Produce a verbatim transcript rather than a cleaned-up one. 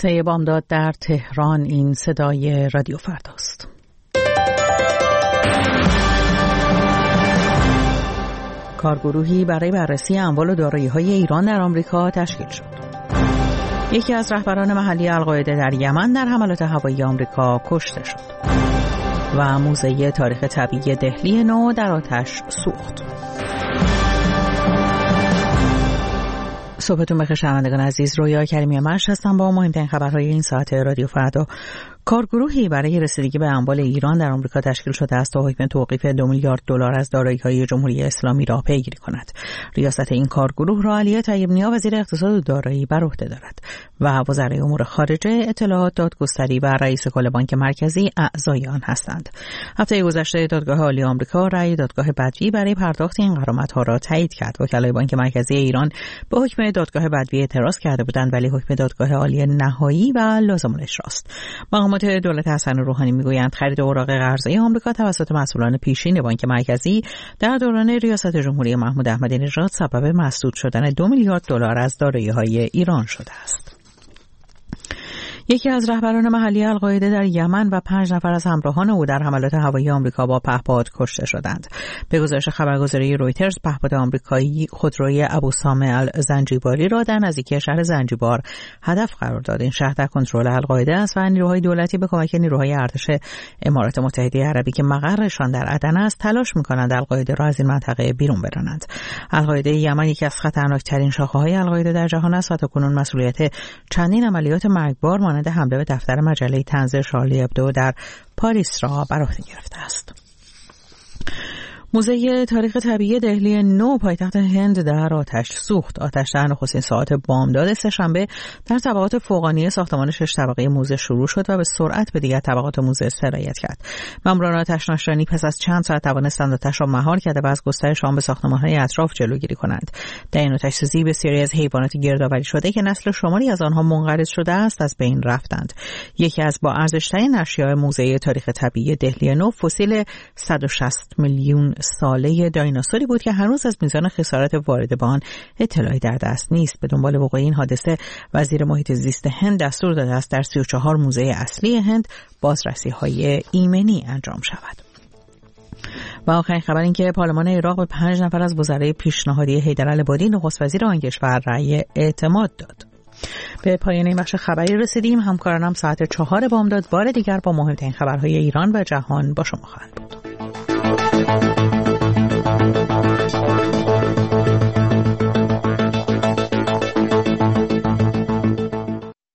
سه بامداد در تهران. این صدای رادیو فرداست. کارگروهی برای بررسی اموال و دارایی‌های ایران در آمریکا تشکیل شد. یکی از رهبران محلی القاعده در یمن در حملات هوایی آمریکا کشته شد. و موزه تاریخ طبیعی دهلی نو در آتش سوخت. صبحتون بخیر شنوندگان عزیز، رویا کریمی مش هستم با مهمترین خبرهای این ساعت رادیو فردا. کارگروهی برای رسیدگی به اموال ایران در آمریکا تشکیل شده است تا حکم توقیف دو میلیارد دلار از دارایی‌های جمهوری اسلامی را پیگیری کند. ریاست این کارگروه را علی طیب نیا وزیر اقتصاد و دارایی بر عهده دارد و وزرای امور خارجه، اطلاعات، دادگستری و رئیس کل بانک مرکزی اعضای آن هستند. هفته گذشته دادگاه عالی آمریکا رأی دادگاه بدوی برای پرداخت این غرامت‌ها را تایید کرد. وکلای بانک مرکزی ایران به حکم دادگاه بدوی اعتراض کرده بودند، ولی حکم دادگاه عالی نهایی و لازم الاجراست. مقامات دولت حسن روحانی میگویند خرید اوراق قرضه آمریکا توسط مسئولان پیشین بانک مرکزی در دوران ریاست جمهوری محمود احمدی نژاد سبب مسدود شدن دو میلیارد دلار از دارایی‌های ایران شده است. یکی از رهبران محلی القاعده در یمن و پنج نفر از همراهان او در حملات هوایی آمریکا با پهپاد کشته شدند. به گزارش خبرگزاری رویترز، پهپاد آمریکایی خودروی ابو سامع الزنجباری را در نزدیکی شهر زنجبار هدف قرار داد. این شهر در کنترل القاعده است و نیروهای دولتی به کمک نیروهای ارتش امارات متحده عربی که مقرشان در عدن است تلاش می‌کنند القاعده را از این منطقه بیرون برانند. القاعده یمن یکی از خطرناکترین شاخه‌های القاعده در جهان است و تاکنون مسئولیت چندین عملیات مرگبار مانند حمله به دفتر مجله طنز شارلی ابدو در پاریس را بر عهده گرفته است. موزه تاریخ طبیعی دهلی نو پایتخت هند در آتش سوخت. آتش در نخستین ساعات بامداد سه‌شنبه در طبقات فوقانی ساختمان شش طبقه موزه شروع شد و به سرعت به دیگر طبقات موزه سرایت کرد. ماموران آتش‌نشانی پس از چند ساعت توانستند آتش را مهار کرده و از گسترش آن به ساختمان‌های اطراف جلوگیری کنند. در این آتش‌سوزی بسیاری از حیوانات گردآوری شده که نسل شماری از آنها منقرض شده است از بین رفتند. یکی از با ارزش‌ترین اشیاء موزه تاریخ طبیعی دهلی نو فسیل صد و شصت میلیون ساله دایناسوری بود که هنوز از میزان خسارات وارد به آن اطلاعی در دست نیست. به دنبال وقوع این حادثه وزیر محیط زیست هند دستور داده است در سی و چهار موزه اصلی هند بازرسی‌های ایمنی انجام شود. و آخرین خبر این که پارلمان عراق به پنج نفر از وزرای پیشنهادی حیدرالعبادی نخست وزیر آن کشور رأی اعتماد داد. به پایان این بخش خبری رسیدیم. همکارانم ساعت چهار بامداد بار دیگر با مهمترین خبرهای ایران و جهان با شما خواهند بود.